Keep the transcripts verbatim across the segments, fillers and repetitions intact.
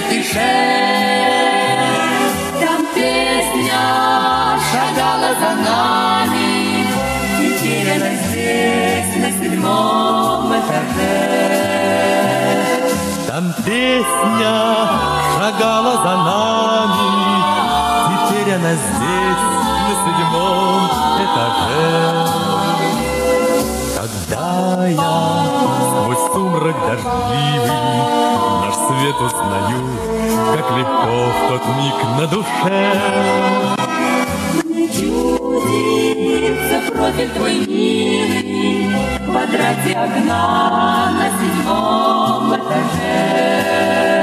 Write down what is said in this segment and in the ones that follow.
тиши. Там песня шагала за нами, теперь она здесь, на седьмом этаже. Там песня шагала за нами, теперь она здесь, на седьмом этаже. Когда я сквозь сумрак дождливый наш свет узнаю, как легко в тот миг на душе. Мне чудится профиль твой милый в квадрате окна на седьмом этаже.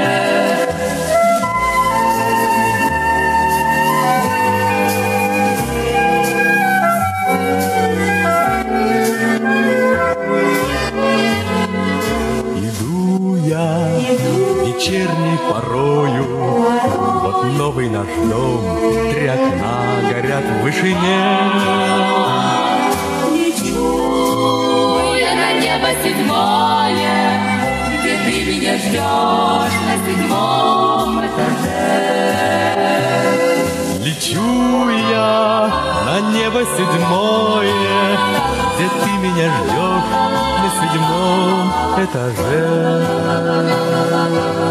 Вечерней порою, вот новый наш дом, три окна горят в вышине. Лечу я на небо седьмое, где ты меня ждешь на седьмом этаже. Лечу я на небо седьмое, где ты меня ждешь на седьмом этаже.